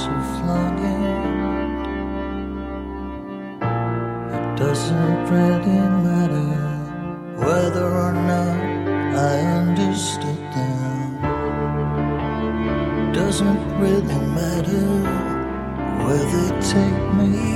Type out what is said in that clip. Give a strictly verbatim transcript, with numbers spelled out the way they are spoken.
of longing. It doesn't really matter whether or not I understood them. Doesn't really matter where they take me.